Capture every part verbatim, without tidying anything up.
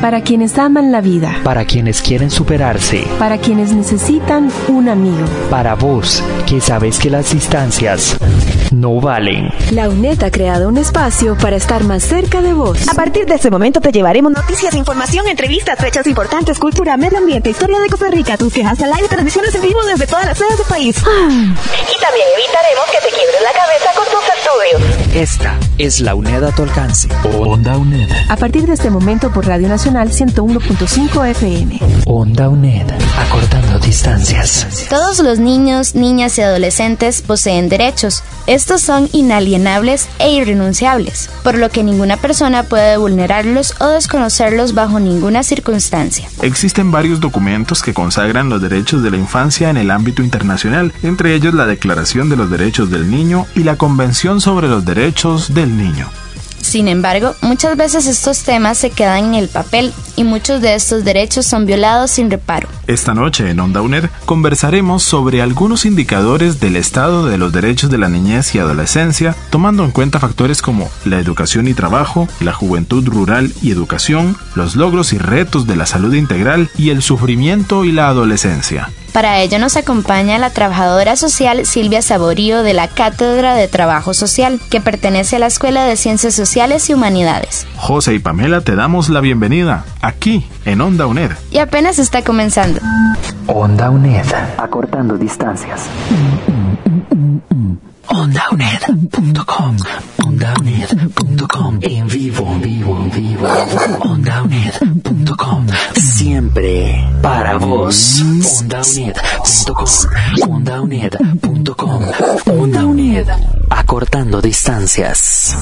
Para quienes aman la vida. Para quienes quieren superarse. Para quienes necesitan un amigo. Para vos, que sabes que las distancias no valen. La UNED ha creado un espacio para estar más cerca de vos. A partir de este momento te llevaremos noticias, información, entrevistas, fechas importantes, cultura, medio ambiente, historia de Costa Rica, tus quejas al aire, transmisiones en vivo desde todas las sedes del país. Ah. Y también evitaremos que te quiebres la cabeza con tus estudios. Esta es la UNED a tu alcance. Onda UNED. A partir de este momento por Radio Nacional ciento uno punto cinco F M. Onda UNED, acortando distancias. Todos los niños, niñas y adolescentes poseen derechos. Estos son inalienables e irrenunciables, por lo que ninguna persona puede vulnerarlos o desconocerlos bajo ninguna circunstancia. Existen varios documentos que consagran los derechos de la infancia en el ámbito internacional, entre ellos la Declaración de los Derechos del Niño y la Convención sobre los Derechos del Niño. Sin embargo, muchas veces estos temas se quedan en el papel y muchos de estos derechos son violados sin reparo. Esta noche en Onda UNED conversaremos sobre algunos indicadores del estado de los derechos de la niñez y adolescencia, tomando en cuenta factores como la educación y trabajo, la juventud rural y educación, los logros y retos de la salud integral y el sufrimiento y la adolescencia. Para ello nos acompaña la trabajadora social Silvia Saborío de la Cátedra de Trabajo Social, que pertenece a la Escuela de Ciencias Sociales y Humanidades. José y Pamela te damos la bienvenida, aquí en Onda UNED. Y apenas está comenzando. Onda UNED, acortando distancias. onda uned punto com, onda uned punto com, en vivo, en vivo, en vivo, onda uned punto com, siempre para vos, onda uned punto com, onda uned punto com, Onda UNED, acortando distancias.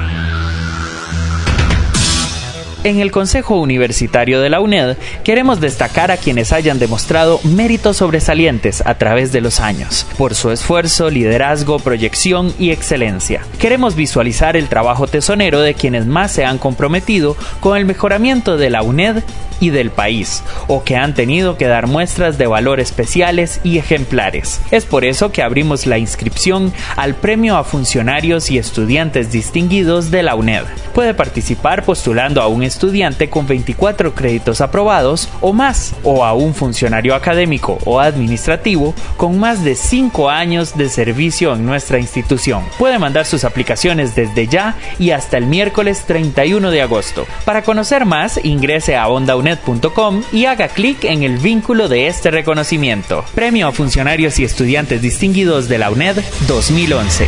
En el Consejo Universitario de la UNED queremos destacar a quienes hayan demostrado méritos sobresalientes a través de los años, por su esfuerzo, liderazgo, proyección y excelencia. Queremos visualizar el trabajo tesonero de quienes más se han comprometido con el mejoramiento de la UNED y del país, o que han tenido que dar muestras de valor especiales y ejemplares. Es por eso que abrimos la inscripción al Premio a Funcionarios y Estudiantes Distinguidos de la UNED. Puede participar postulando a un estudiante con veinticuatro créditos aprobados o más, o a un funcionario académico o administrativo con más de cinco años de servicio en nuestra institución. Puede mandar sus aplicaciones desde ya y hasta el miércoles treinta y uno de agosto. Para conocer más, ingrese a onda uned punto com y haga clic en el vínculo de este reconocimiento. Premio a Funcionarios y Estudiantes Distinguidos de la UNED dos mil once.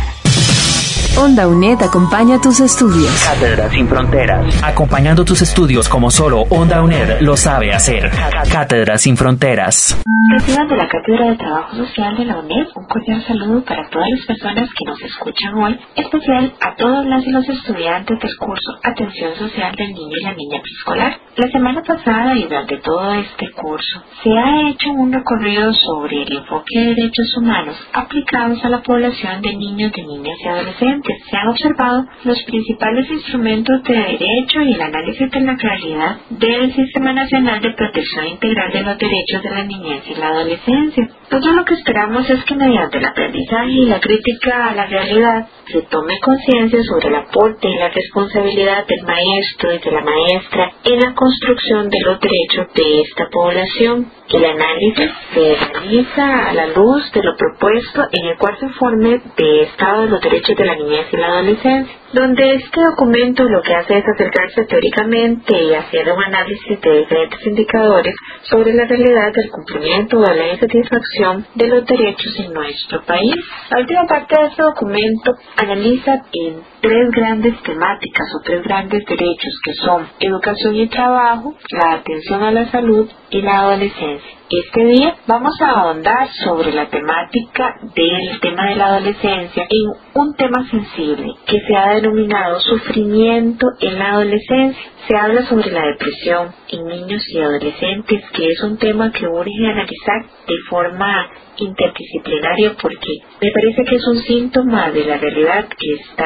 Onda UNED acompaña tus estudios. Cátedra sin fronteras. Acompañando tus estudios como solo Onda UNED lo sabe hacer. Cátedra sin fronteras. Reciban de la Cátedra de Trabajo Social de la UNED un cordial saludo para todas las personas que nos escuchan hoy, especial a todos las y los estudiantes del curso Atención Social del Niño y la Niña Preescolar. La semana pasada y durante todo este curso se ha hecho un recorrido sobre el enfoque de derechos humanos aplicados a la población de niños, de niñas y adolescentes. Se han observado los principales instrumentos de derecho y el análisis de la realidad del Sistema Nacional de Protección Integral de los Derechos de la Niñez y la Adolescencia. Todo lo que esperamos es que mediante el aprendizaje y la crítica a la realidad se tome conciencia sobre el aporte y la responsabilidad del maestro y de la maestra en la construcción de los derechos de esta población. El análisis se realiza a la luz de lo propuesto en el cuarto informe de Estado de los Derechos de la Niñez y la Adolescencia, donde este documento lo que hace es acercarse teóricamente y hacer un análisis de diferentes indicadores sobre la realidad del cumplimiento o de la insatisfacción de los derechos en nuestro país. La última parte de este documento analiza en tres grandes temáticas o tres grandes derechos que son educación y trabajo, la atención a la salud y la adolescencia. Este día vamos a ahondar sobre la temática del tema de la adolescencia en un tema sensible que se ha denominado sufrimiento en la adolescencia. Se habla sobre la depresión en niños y adolescentes, que es un tema que urge analizar de forma interdisciplinaria porque me parece que es un síntoma de la realidad que está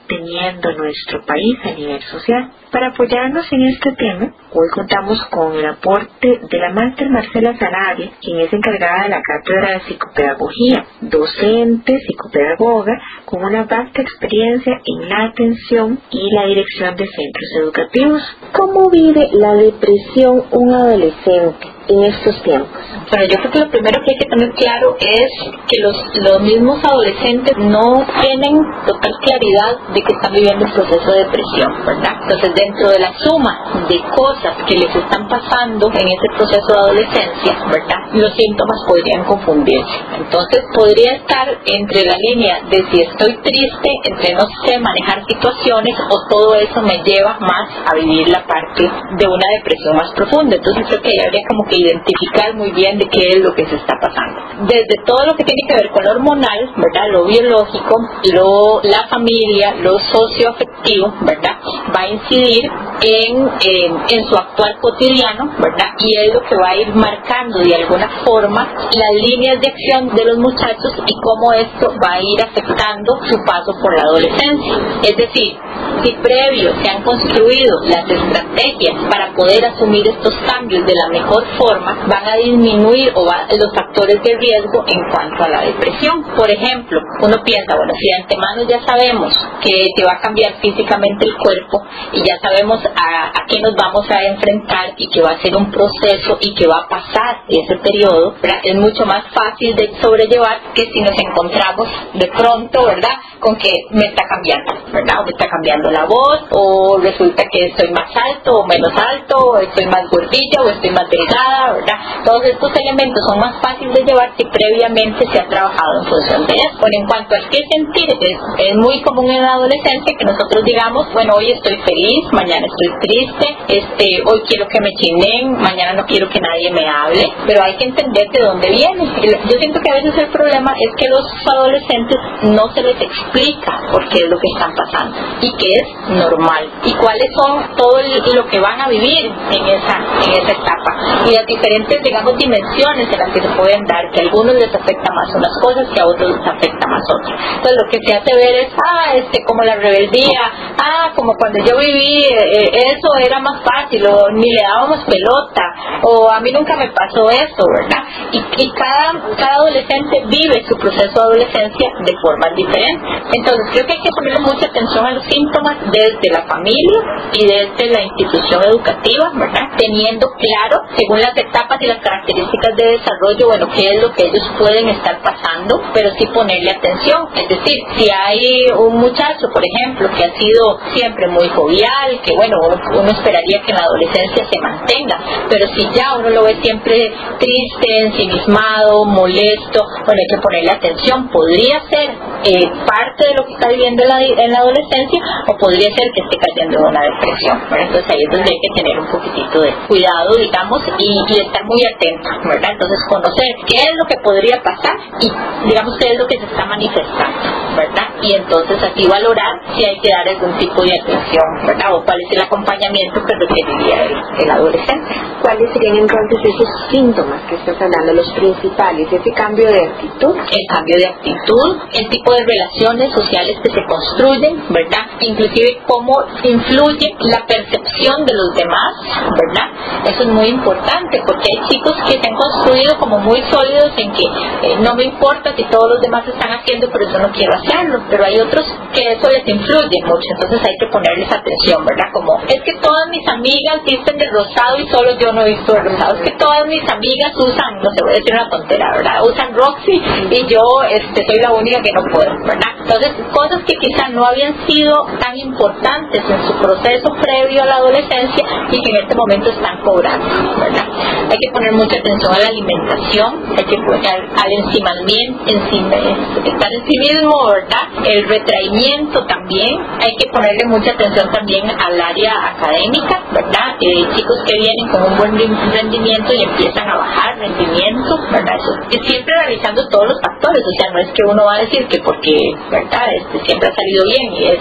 teniendo nuestro país a nivel social. Para apoyarnos en este tema, hoy contamos con el aporte de la máster Marcela Sarabia, quien es encargada de la Cátedra de Psicopedagogía, docente, psicopedagoga, con una vasta experiencia en la atención y la dirección de centros educativos. ¿Cómo vive la depresión un adolescente en estos tiempos? Bueno, yo creo que lo primero que hay que tener claro es que los, los mismos adolescentes no tienen total claridad de que están viviendo un proceso de depresión, ¿verdad? Entonces, dentro de la suma de cosas que les están pasando en ese proceso de adolescencia, ¿verdad?, los síntomas podrían confundirse. Entonces, podría estar entre la línea de si estoy triste, entre no sé manejar situaciones, o todo eso me lleva más a vivir la parte de una depresión más profunda. Entonces, creo que habría como que identificar muy bien de qué es lo que se está pasando. Desde todo lo que tiene que ver con lo hormonal, ¿verdad?, lo biológico, lo, la familia, lo socioafectivo, ¿verdad?, va a incidir en, en, en su actual cotidiano, ¿verdad?, y es lo que va a ir marcando de alguna forma las líneas de acción de los muchachos y cómo esto va a ir afectando su paso por la adolescencia. Es decir, si previo se han construido las estrategias para poder asumir estos cambios de la mejor forma, van a disminuir o va, los factores de riesgo en cuanto a la depresión. Por ejemplo, uno piensa, bueno, si de antemano ya sabemos que se va a cambiar físicamente el cuerpo y ya sabemos a, a qué nos vamos a enfrentar y que va a ser un proceso y que va a pasar ese periodo, ¿verdad?, es mucho más fácil de sobrellevar que si nos encontramos de pronto, ¿verdad?, con que me está cambiando, ¿verdad?, o me está cambiando la voz, o resulta que estoy más alto o menos alto, o estoy más gordilla o estoy más delgada, ¿verdad? Todos estos elementos son más fáciles de llevar si previamente se ha trabajado en función de eso. Bueno, en cuanto al qué sentir, es, es muy común en la adolescencia que nosotros digamos, bueno, hoy estoy feliz, mañana estoy triste, este, hoy quiero que me chineen, mañana no quiero que nadie me hable, pero hay que entender de dónde viene. Yo siento que a veces el problema es que los adolescentes no se les explica por qué es lo que están pasando y que es normal y cuáles son todo lo que van a vivir en esa, en esa etapa y las diferentes, digamos, dimensiones en las que se pueden dar, que a algunos les afecta más unas cosas que a otros les afecta más otras. Entonces lo que se hace ver es, ah, este, como la rebeldía, ah, como cuando yo viví, eh, eso era más fácil, o ni le dábamos pelota, o a mí nunca me pasó eso, ¿verdad? Y, y cada, cada adolescente vive su proceso de adolescencia de formas diferentes. Entonces creo que hay que ponerle mucha atención a los síntomas desde la familia y desde la institución educativa, ¿verdad?, teniendo claro, según las etapas y las características de desarrollo, bueno, qué es lo que ellos pueden estar pasando, pero sí ponerle atención. Es decir, si hay un muchacho, por ejemplo, que ha sido siempre muy jovial, que bueno, uno, uno esperaría que en la adolescencia se mantenga, pero si ya uno lo ve siempre triste, ensimismado, molesto, bueno, hay que ponerle atención. Podría ser eh, parte de lo que está viviendo en la, en la adolescencia, o podría ser que esté cayendo en una depresión, ¿verdad? Entonces ahí es donde hay que tener un poquitito de cuidado, digamos, y, y estar muy atento, ¿verdad? Entonces conocer qué es lo que podría pasar y, digamos, qué es lo que se está manifestando, ¿verdad? Y entonces así valorar si hay que dar algún tipo de atención, ¿verdad?, o cuál es el acompañamiento que requeriría el, el adolescente. ¿Cuáles serían entonces esos síntomas que estás hablando, los principales? ¿Ese cambio de actitud? El cambio de actitud, el tipo de relaciones sociales que se construyen, ¿verdad?, inclusive cómo influye la percepción de los demás, ¿verdad? Eso es muy importante porque hay chicos que se han construido como muy sólidos en que eh, no me importa si todos los demás están haciendo, pero yo no quiero hacerlo, pero hay otros que eso les influye mucho, entonces hay que ponerles atención, ¿verdad? Como, es que todas mis amigas visten de rosado y solo yo no he visto de rosado, es que todas mis amigas usan, no se voy a decir una tontera, ¿verdad?, usan Roxy y yo este, soy la única que no puedo, ¿verdad? Entonces, cosas que quizá no habían sido tan importantes en su proceso previo a la adolescencia y que en este momento están cobrando, ¿verdad? Hay que poner mucha atención a la alimentación, hay que poner al, al encimamiento, encima, estar en sí mismo, ¿verdad? El retraimiento también, hay que ponerle mucha atención también al área académica, ¿verdad? Eh, chicos que vienen con un buen rendimiento y empiezan a bajar rendimiento, ¿verdad? Eso, siempre revisando todos los factores, o sea, no es que uno va a decir que porque, ¿verdad?, este, siempre ha salido bien y esa vez salió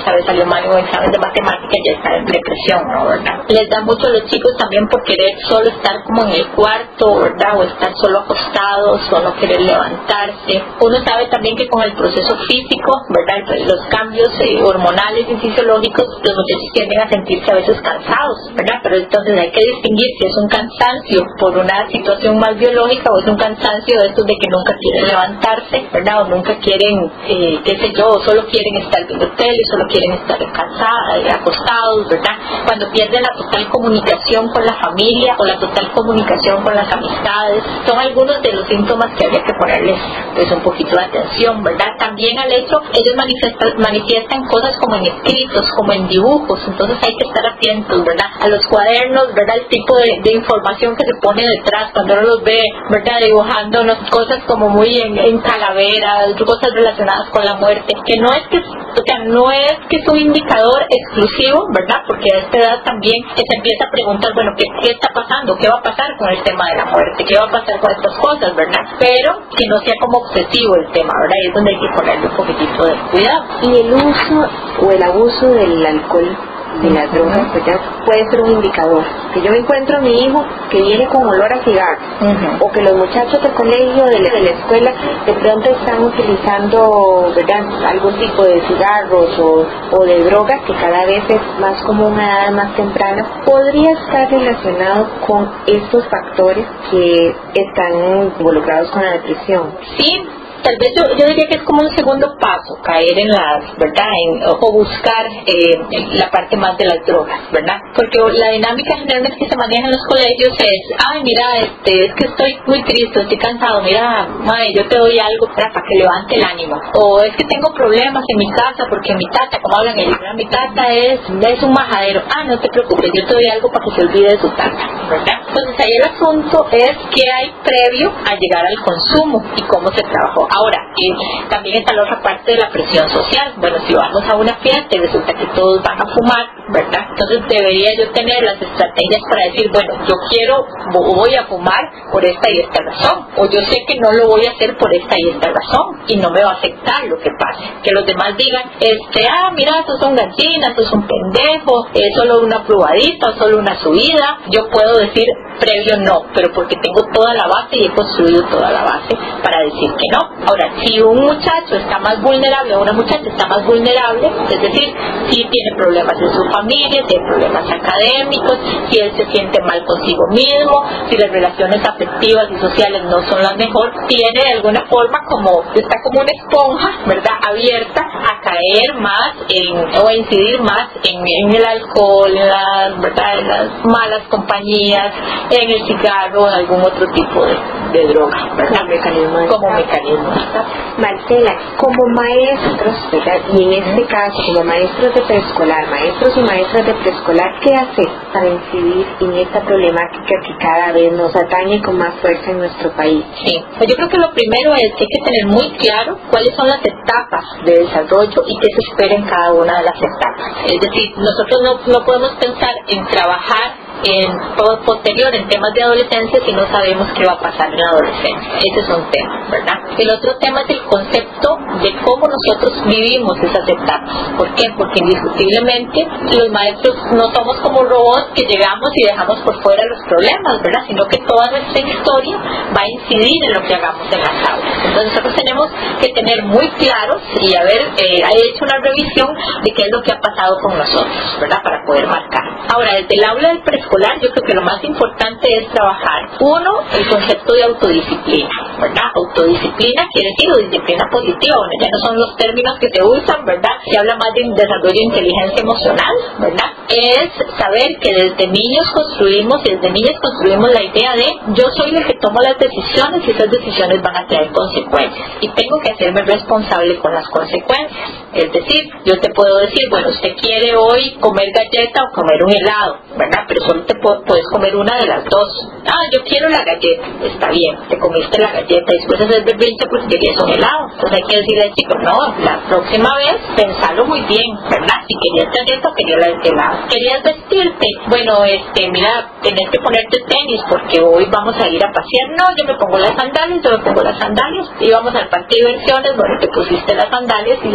mal en un examen de matemática ya está en depresión, ¿no? ¿Verdad? Les da mucho a los chicos también por querer solo estar como en el cuarto, ¿verdad? O estar solo acostados, o no querer levantarse. Uno sabe también que con el proceso físico, ¿verdad? Los cambios eh, hormonales y fisiológicos, los muchachos tienden a sentirse a veces cansados, ¿verdad? Pero entonces hay que distinguir si es un cansancio por una situación más biológica o es un cansancio de estos de que nunca quieren levantarse, ¿verdad? O nunca quieren, eh, qué sé yo, solo quieren estar viendo tele, solo quieren estar cansados, eh, acostados, ¿verdad? Cuando pierden la total comunicación con la familia o la total comunicación con las amistades, son algunos de los síntomas que habría que ponerles pues un poquito de atención, ¿verdad? También al hecho, ellos manifiestan, manifiestan cosas como en escritos, como en dibujos, entonces hay que estar atentos, ¿verdad? A los cuadernos, ¿verdad? El tipo de, de información que se pone detrás cuando uno los ve, ¿verdad? Dibujando unas cosas como muy en, en calaveras, cosas relacionadas con la muerte, que no es que, o sea, no es que es un indicador exclusivo, ¿verdad? Porque a esta edad también que se empieza a preguntar, bueno, ¿qué, ¿qué está pasando? ¿Qué va a pasar con el tema de la muerte? ¿Qué va a pasar con estas cosas, verdad? Pero que no sea como obsesivo el tema, ¿verdad? Y es donde hay que ponerle un poquitito de cuidado. Y el uso o el abuso del alcohol, de las drogas, pues ya puede ser un indicador. Que yo me encuentro a mi hijo que viene con olor a cigarro, uh-huh. o que los muchachos del colegio, de la, de la escuela, de pronto están utilizando, ¿verdad?, algún tipo de cigarros o, o de drogas que cada vez es más común a una edad más temprana. ¿Podría estar relacionado con estos factores que están involucrados con la depresión? Sí. Tal vez yo, yo diría que es como un segundo paso, caer en las, ¿verdad? En, o buscar eh, la parte más de las drogas, ¿verdad? Porque la dinámica generalmente que se maneja en los colegios es, ay, mira, este, es que estoy muy triste, estoy cansado, mira, madre, yo te doy algo para, para que levante el ánimo. O es que tengo problemas en mi casa, porque mi tata, como hablan ellos, mi tata es, es un majadero. Ah, no te preocupes, yo te doy algo para que se olvide de su tata, ¿verdad? Entonces ahí el asunto es qué hay previo a llegar al consumo y cómo se trabajó. Ahora, eh, también está la otra parte de la presión social. Bueno, si vamos a una fiesta y resulta que todos van a fumar, ¿verdad? Entonces debería yo tener las estrategias para decir, bueno, yo quiero, voy a fumar por esta y esta razón, o yo sé que no lo voy a hacer por esta y esta razón, y no me va a afectar lo que pase. Que los demás digan, este, ah, mira, sos un gallina, sos un pendejo, es solo una probadita, solo una subida. Yo puedo decir previo no, pero porque tengo toda la base y he construido toda la base para decir que no. Ahora, si un muchacho está más vulnerable o una muchacha está más vulnerable, es decir, si tiene problemas en su familia, tiene problemas académicos, si él se siente mal consigo mismo, si las relaciones afectivas y sociales no son las mejor, tiene de alguna forma como, está como una esponja, ¿verdad?, abierta a caer más en, o a incidir más en, en el alcohol, en las, ¿verdad?, en las malas compañías, en el cigarro, en algún otro tipo de, de droga, ¿verdad? Como mecanismo de como mecanismo. Marcela, como maestros, ¿verdad?, y en este caso como maestros de preescolar, maestros y maestras de preescolar, ¿qué hacer para incidir en esta problemática que cada vez nos atañe con más fuerza en nuestro país? Sí, pues yo creo que lo primero es que hay que tener muy claro cuáles son las etapas de desarrollo y qué se espera en cada una de las etapas. Es decir, nosotros no, no podemos pensar en trabajar en todo posterior en temas de adolescencia si no sabemos qué va a pasar en la adolescencia. Ese es un tema, ¿verdad? El otro tema es el concepto de cómo nosotros vivimos esas etapas. ¿Por qué? Porque indiscutiblemente los maestros no somos como robots que llegamos y dejamos por fuera los problemas, ¿verdad? Sino que toda nuestra historia va a incidir en lo que hagamos en las aulas. Entonces nosotros tenemos que tener muy claros y haber eh, hecho una revisión de qué es lo que ha pasado con nosotros, ¿verdad? Para poder marcar. Ahora, desde el aula del preescolar, yo creo que lo más importante es trabajar, uno, el concepto de autodisciplina, ¿verdad? Autodisciplina quiere decir o disciplina positiva, bueno, ya no son los términos que se usan, ¿verdad? Se habla más de desarrollo de inteligencia emocional, ¿verdad? Es saber que desde niños construimos y desde niñas construimos la idea de yo soy el que tomo las decisiones y esas decisiones van a traer consecuencias y tengo que hacerme responsable con las consecuencias. Es decir, yo te puedo decir, bueno, usted quiere hoy comer galleta o comer un helado, ¿verdad? Pero solo te puedes comer una de las dos. Ah, yo quiero la galleta. Está bien, te comiste la galleta y después haces berrinche porque querías un helado. Entonces hay que decirle al chico, no, la próxima vez pensalo muy bien, ¿verdad? Si querías galleta o querías la helado. Querías vestirte. Bueno, este, mira, tenés que ponerte tenis porque hoy vamos a ir a pasear. No, yo me pongo las sandalias, yo me pongo las sandalias y vamos al parque de diversiones. Bueno, te pusiste las sandalias y se te quemaron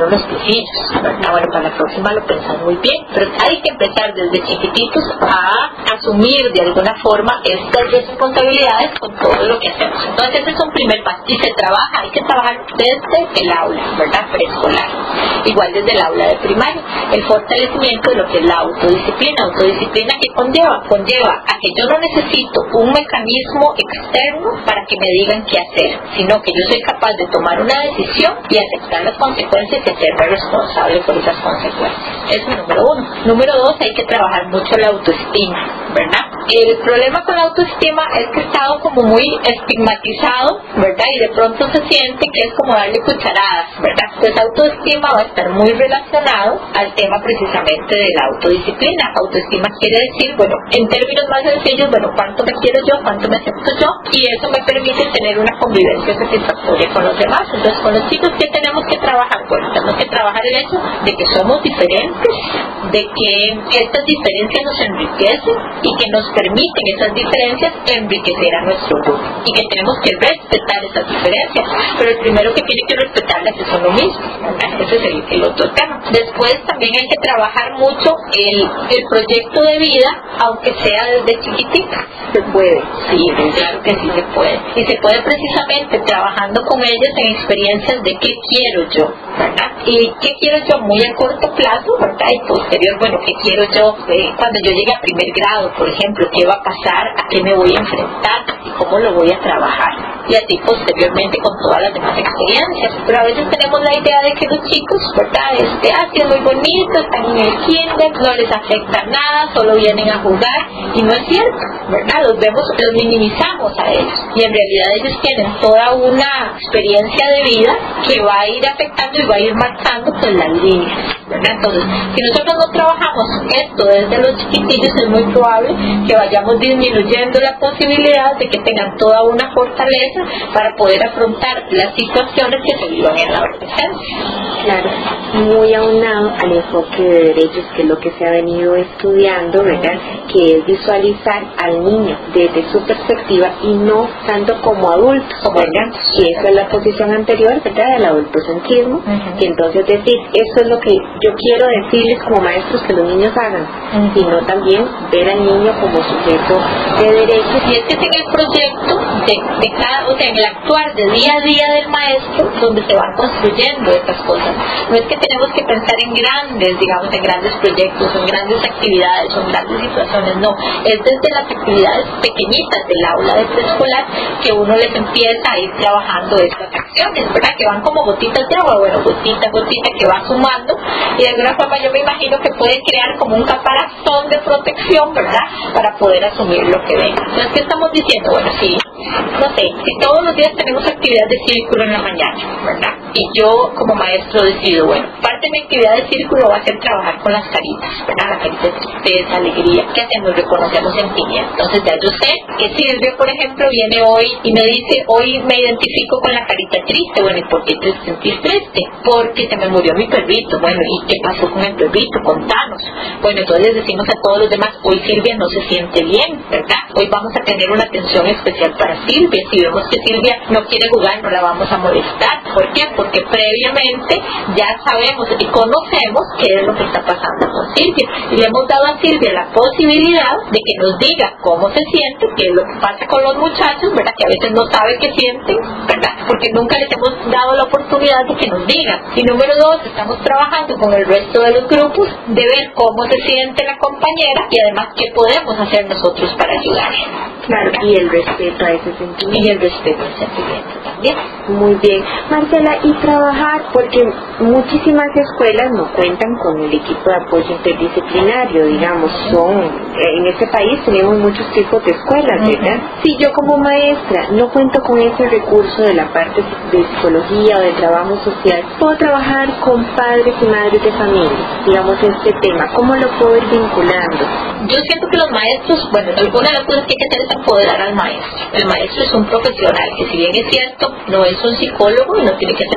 fueron los piecillos, ¿verdad? Bueno, para la próxima lo pensamos muy bien, pero hay que empezar desde chiquititos a asumir de alguna forma estas responsabilidades con todo lo que hacemos. Entonces ese es un primer paso, y se trabaja, hay que trabajar desde el aula, ¿verdad? Preescolar, igual desde el aula de primaria, el fortalecimiento de lo que es la autodisciplina, autodisciplina que conlleva, conlleva a que yo no necesito un mecanismo externo para que me digan qué hacer, sino que yo soy capaz de tomar una decisión y aceptar las consecuencias y hacerme responsable por esas consecuencias. Eso es número uno. Número dos, hay que trabajar mucho la autoestima, ¿verdad? El problema con la autoestima es que ha estado como muy estigmatizado, ¿verdad? Y de pronto se siente que es como darle cucharadas, ¿verdad? Entonces autoestima va a estar muy relacionado al tema precisamente de la autodisciplina. Autoestima quiere decir, bueno, en términos más sencillos, bueno, cuánto me quiero yo, cuánto me acepto yo, y eso me permite tener una convivencia satisfactoria con los demás. Entonces con los chicos, ¿qué tenemos que trabajar? Bueno, tenemos que trabajar el hecho de que somos diferentes, de que estas diferencias nos enriquecen y que nos permiten esas diferencias enriquecer a nuestro grupo, y que tenemos que respetar esas diferencias, pero el primero que tiene que respetarlas es uno mismo, ¿verdad? Ese es el, el otro tema. Después también hay que trabajar mucho el, el proyecto de vida, aunque sea desde chiquitita. ¿Se puede? Sí, claro que sí se puede, y se puede precisamente trabajando con ellos en experiencias de qué quiero yo, ¿verdad? Y qué quiero yo muy a corto plazo, ¿verdad? Y posterior, bueno, qué quiero yo eh, cuando yo llegue a primer grado, por ejemplo, qué va a pasar, a qué me voy a enfrentar y cómo lo voy a trabajar, y así posteriormente con todas las demás experiencias. Pero a veces tenemos la idea de que los chicos, ¿verdad? Este, ah, sí, es muy bonito, están en el kinder, no les afecta nada, solo vienen a jugar, y no es cierto, ¿verdad? Los vemos, los minimizamos a ellos, y en realidad ellos tienen toda una experiencia de vida que va a ir afectando y va a ir marcando pues las líneas, ¿verdad? Entonces, si nosotros no trabajamos esto desde los chiquitillos, es muy probable que vayamos disminuyendo la posibilidad de que tengan toda una fortaleza para poder afrontar las situaciones que se vivan en la adolescencia. Claro, muy aunado al enfoque de derechos, que es lo que se ha venido estudiando, ¿verdad? Que es visualizar al niño desde su perspectiva y no tanto como adulto, ¿verdad? Y esa es la posición anterior, ¿verdad? Del adultocentrismo. Uh-huh. Y entonces decir, eso es lo que yo quiero decirles como maestros que los niños hagan, uh-huh. sino también ver al niño como sujeto de derechos. Y es que en el proyecto de, de cada, o sea, en el actuar de día a día del maestro, donde se van construyendo estas cosas. No es que tenemos que pensar en grandes, digamos, en grandes proyectos, en grandes actividades, en grandes situaciones, no. Es desde las actividades pequeñitas del aula de preescolar que uno les empieza a ir trabajando estas acciones, ¿verdad? Que van como gotitas de agua, bueno, gotita, gotita, que va sumando, y de alguna forma yo me imagino que puede crear como un caparazón de protección, ¿verdad? Para poder asumir lo que venga. Entonces, ¿qué estamos diciendo? Bueno, sí, no sé, si todos los días tenemos actividad de círculo en la mañana, ¿verdad? Y yo como maestro decido, bueno, parte de mi actividad de círculo va a ser trabajar con las caritas, ¿verdad? La carita de tristeza, alegría, ¿qué hacemos? Reconocemos sentimientos. Entonces ya yo sé que Silvia, por ejemplo, viene hoy y me dice, hoy me identifico con la carita triste. Bueno, ¿y por qué te sentís triste? Porque se me murió mi perrito. Bueno, ¿y qué pasó con el perrito? Contanos. Bueno, entonces les decimos a todos los demás, hoy Silvia no se siente bien, ¿verdad? Hoy vamos a tener una atención especial para Silvia. Si vemos que Silvia no quiere jugar, no la vamos a molestar. ¿Por qué? Porque previamente ya sabemos y conocemos qué es lo que está pasando con Silvia, y le hemos dado a Silvia la posibilidad de que nos diga cómo se siente, qué es lo que pasa con los muchachos, ¿verdad? Que a veces no sabe qué sienten, ¿verdad? Porque nunca les hemos dado la oportunidad de que nos digan. Y número dos, estamos trabajando con el resto de los grupos de ver cómo se siente la compañera y además qué podemos hacer nosotros para ayudar. Claro, y el respeto a ese sentimiento. Y el respeto al sentimiento también. Muy bien. Marcela, y trabajar, porque muchísimas escuelas no cuentan con el equipo de apoyo interdisciplinario, digamos, son, en este país tenemos muchos tipos de escuelas, ¿verdad? Uh-huh. Si yo como maestra no cuento con ese recurso de la parte de psicología o de trabajo social, puedo trabajar con padres y madres de familia, digamos, este tema, ¿cómo lo puedo ir vinculando? Yo siento que los maestros, bueno, alguna de las cosas que hay que hacer es empoderar al maestro. El maestro es un profesional que, si bien es cierto, no es un psicólogo y no tiene que ser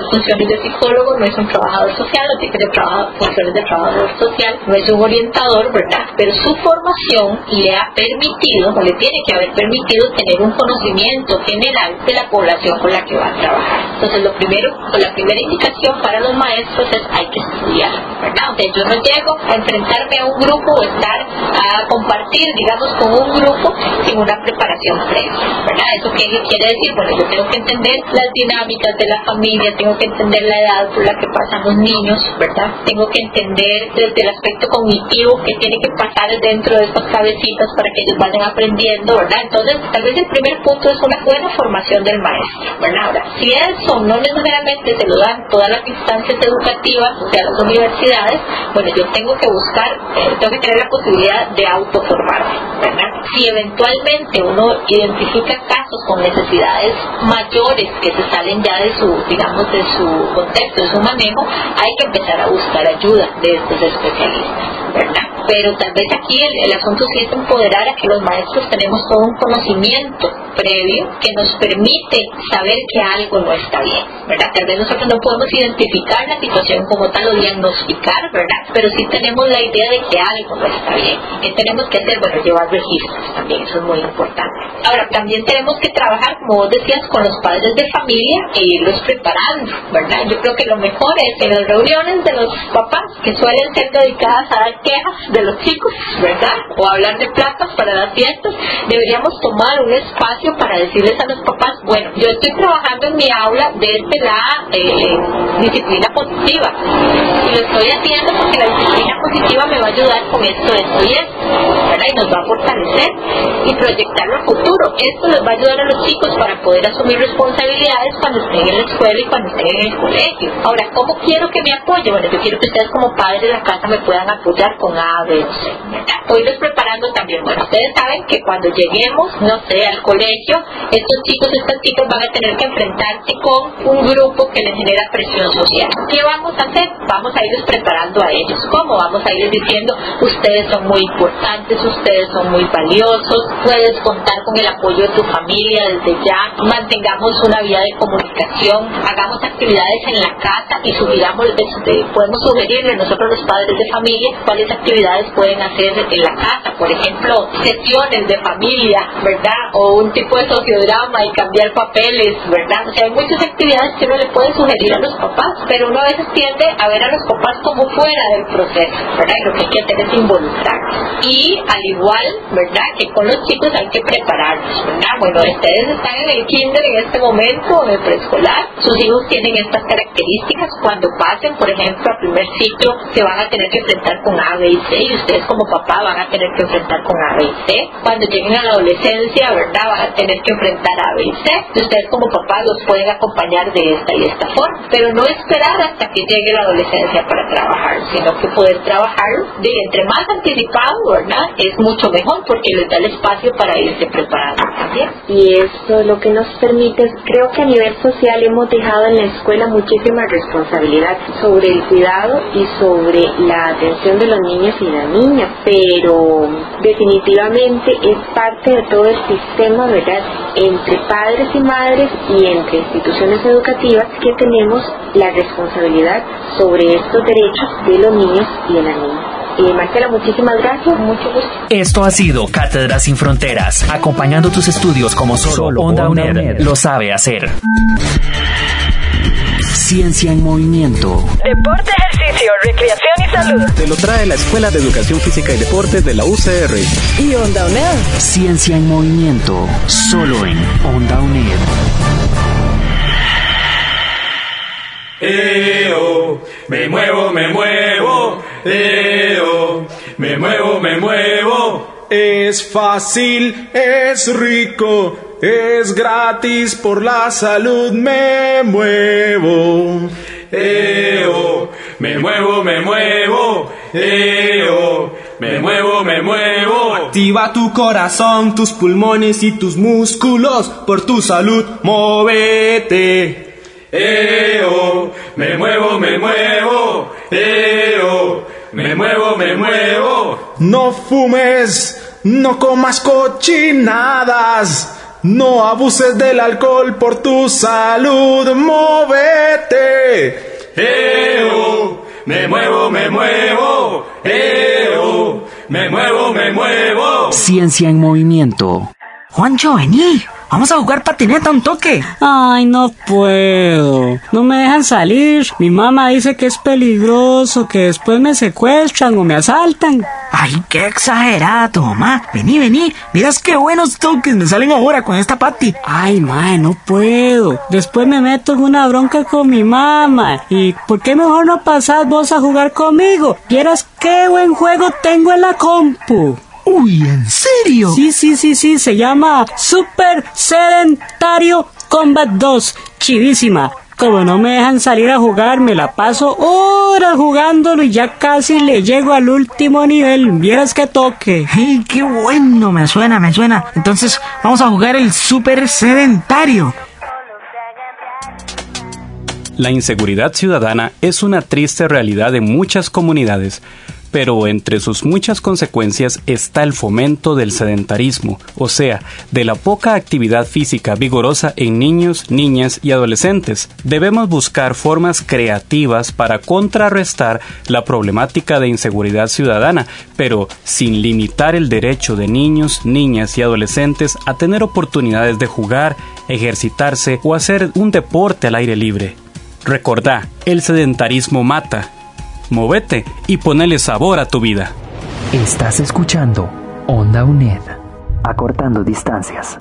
funciones de psicólogo, no es un trabajador social, no tiene que tener trabajo, funciones de trabajador social, no es un orientador, ¿verdad? Pero su formación le ha permitido, o le tiene que haber permitido tener un conocimiento general de la población con la que va a trabajar. Entonces, lo primero, la primera indicación para los maestros es hay que estudiar, ¿verdad? O sea, yo no llego a enfrentarme a un grupo o estar a compartir, digamos, con un grupo sin una preparación previa, ¿verdad? ¿Eso qué quiere decir? Bueno, yo tengo que entender las dinámicas de la familia, tengo que entender la edad por la que pasan los niños, ¿verdad? Tengo que entender desde el aspecto cognitivo que tiene que pasar dentro de estas cabecitas para que ellos vayan aprendiendo, ¿verdad? Entonces, tal vez el primer punto es una buena formación del maestro, ¿verdad? Ahora, si eso no necesariamente se lo dan todas las instancias educativas, o sea, las universidades, bueno, yo tengo que buscar, eh, tengo que tener la posibilidad de autoformarme, ¿verdad? Si eventualmente uno identifica casos con necesidades mayores que se salen ya de su, digamos, de su contexto, de su manejo, hay que empezar a buscar ayuda de estos especialistas, ¿verdad? Pero tal vez aquí el, el asunto sí es empoderar a que los maestros tenemos todo un conocimiento previo que nos permite saber que algo no está bien, ¿verdad? Tal vez nosotros no podemos identificar la situación como tal o diagnosticar, ¿verdad? Pero sí tenemos la idea de que algo no está bien. ¿Qué tenemos que hacer? Bueno, llevar registros también, eso es muy importante. Ahora, también tenemos que trabajar, como vos decías, con los padres de familia e irlos preparando, ¿verdad? Yo creo que lo mejor es en las reuniones de los papás, que suelen ser dedicadas a dar quejas de los chicos, ¿verdad? O hablar de platas para las fiestas, deberíamos tomar un espacio para decirles a los papás, bueno, yo estoy trabajando en mi aula desde la eh, disciplina positiva, y lo estoy haciendo porque la disciplina positiva me va a ayudar con esto, esto y esto, ¿verdad? Y nos va a fortalecer y proyectarlo a futuro. Esto les va a ayudar a los chicos para poder asumir responsabilidades cuando estén en la escuela y cuando estén en el colegio. Ahora, ¿cómo quiero que me apoye? Bueno, yo quiero que ustedes como padres de la casa me puedan apoyar con A, B o C, ¿verdad? O irlos preparando también. Bueno, ustedes saben que cuando lleguemos, no sé, al colegio, estos chicos, estas chicas van a tener que enfrentarse con un grupo que les genera presión social. ¿Qué vamos a hacer? Vamos a irlos preparando a ellos. ¿Cómo? Vamos a irles diciendo, ustedes son muy importantes, ustedes son muy valiosos, puedes contar con el apoyo de tu familia desde ya, mantengamos una vía de comunicación, hagamos actividades en la casa y sugiramos, este, podemos sugerirle nosotros los padres de familia cuáles actividades pueden hacer en la casa, por ejemplo, sesiones de familia, ¿verdad? O un tipo de sociodrama y cambiar papeles, ¿verdad? O sea, hay muchas actividades que uno le puede sugerir a los papás, pero uno a veces tiende a ver a los papás como fuera del proceso, ¿verdad? Y lo que hay que hacer es involucrarlos. Y al igual, ¿verdad? Que con los chicos hay que prepararlos, ¿verdad? Bueno, ustedes están en el kinder en este momento, en el preescolar, sus hijos tienen estas características, cuando pasen, por ejemplo, al primer ciclo, se van a tener que enfrentar con A, B y C, y ustedes como papá van a tener que enfrentar con A, B y C. Cuando lleguen a la adolescencia, ¿verdad? Van a tener que enfrentar A, B y C, y ustedes como papá los pueden acompañar de esta y esta forma, pero no esperar hasta que llegue la adolescencia para trabajar, sino que poder trabajar de entre más anticipado, ¿verdad? Es mucho mejor porque les da el espacio para irse preparando también. Y esto lo que nos permite, creo que a nivel social hemos dejado en la escuela muchísima responsabilidad sobre el cuidado y sobre la atención de los niños y las niñas, pero definitivamente es parte de todo el sistema, ¿verdad? Entre padres y madres y entre instituciones educativas que tenemos la responsabilidad sobre estos derechos de los niños y de las niñas. Eh, Marcela, muchísimas gracias, mucho gusto. Esto ha sido Cátedras Sin Fronteras, acompañando tus estudios como solo, solo Onda UNED lo sabe hacer. Ciencia en movimiento. Deporte, ejercicio, recreación y salud. Te lo trae la Escuela de Educación Física y Deportes de la U C R. Y Onda UNED. Ciencia en movimiento, solo en Onda UNED. Eo, me muevo, me muevo, eo, me muevo, me muevo. Es fácil, es rico, es gratis, por la salud me muevo. Eo, me muevo, me muevo, eo, me muevo, me muevo. Activa tu corazón, tus pulmones y tus músculos, por tu salud, móvete. Eo, me muevo, me muevo, eo, me muevo, me muevo. No fumes, no comas cochinadas, No abuses del alcohol por tu salud, móvete. ¡Eo! Me muevo, me muevo. ¡Eo! Me muevo, me muevo. Ciencia en movimiento. Juancho, vení. Vamos a jugar patineta un toque. Ay, no puedo. No me dejan salir. Mi mamá dice que es peligroso, que después me secuestran o me asaltan. Ay, qué exagerada tu mamá. Vení, vení. Miras qué buenos toques me salen ahora con esta pati. Ay, mae, no puedo. Después me meto en una bronca con mi mamá. ¿Y por qué mejor no pasás vos a jugar conmigo? Vieras qué buen juego tengo en la compu. Uy, ¿en serio? Sí, sí, sí, sí, se llama Super Sedentario Combat dos. Chivísima. Como no me dejan salir a jugar, me la paso horas jugándolo y ya casi le llego al último nivel. Vieras que toque. ¡Hey, qué bueno! Me suena, me suena. Entonces, vamos a jugar el Super Sedentario. La inseguridad ciudadana es una triste realidad de muchas comunidades, pero entre sus muchas consecuencias está el fomento del sedentarismo, o sea, de la poca actividad física vigorosa en niños, niñas y adolescentes. Debemos buscar formas creativas para contrarrestar la problemática de inseguridad ciudadana, pero sin limitar el derecho de niños, niñas y adolescentes a tener oportunidades de jugar, ejercitarse o hacer un deporte al aire libre. Recordá, el sedentarismo mata. Móvete y ponele sabor a tu vida. Estás escuchando Onda UNED, acortando distancias.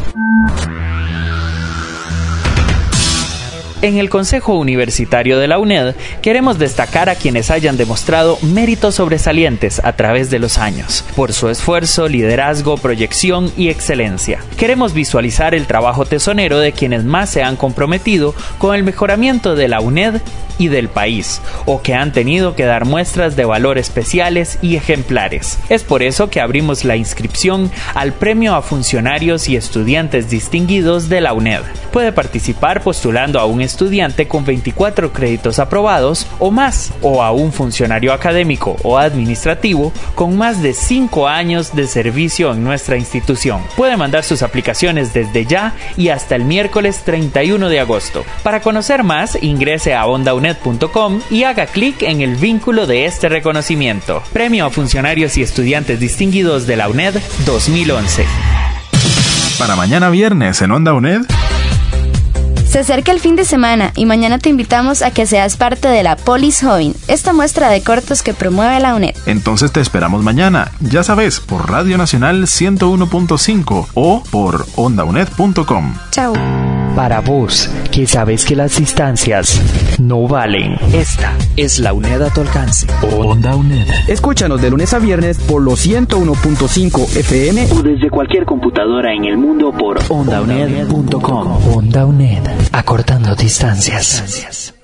En el Consejo Universitario de la UNED queremos destacar a quienes hayan demostrado méritos sobresalientes a través de los años, por su esfuerzo, liderazgo, proyección y excelencia. Queremos visualizar el trabajo tesonero de quienes más se han comprometido con el mejoramiento de la UNED y del país, o que han tenido que dar muestras de valor especiales y ejemplares. Es por eso que abrimos la inscripción al Premio a Funcionarios y Estudiantes Distinguidos de la UNED. Puede participar postulando a un estudiante con veinticuatro créditos aprobados o más, o a un funcionario académico o administrativo con más de cinco años de servicio en nuestra institución. Puede mandar sus aplicaciones desde ya y hasta el miércoles treinta y uno de agosto. Para conocer más, ingrese a onda uned punto com y haga clic en el vínculo de este reconocimiento. Premio a Funcionarios y Estudiantes Distinguidos de la UNED dos mil once. Para mañana viernes en Onda UNED. Se acerca el fin de semana y mañana te invitamos a que seas parte de la Polis Joven, esta muestra de cortos que promueve la UNED. Entonces te esperamos mañana, ya sabes, por Radio Nacional ciento uno punto cinco o por onda uned punto com. Chao. Para vos, que sabes que las distancias no valen, esta es la UNED a tu alcance. Onda UNED. Escúchanos de lunes a viernes por los ciento uno punto cinco F M o desde cualquier computadora en el mundo por onda uned punto com. Onda UNED, acortando distancias.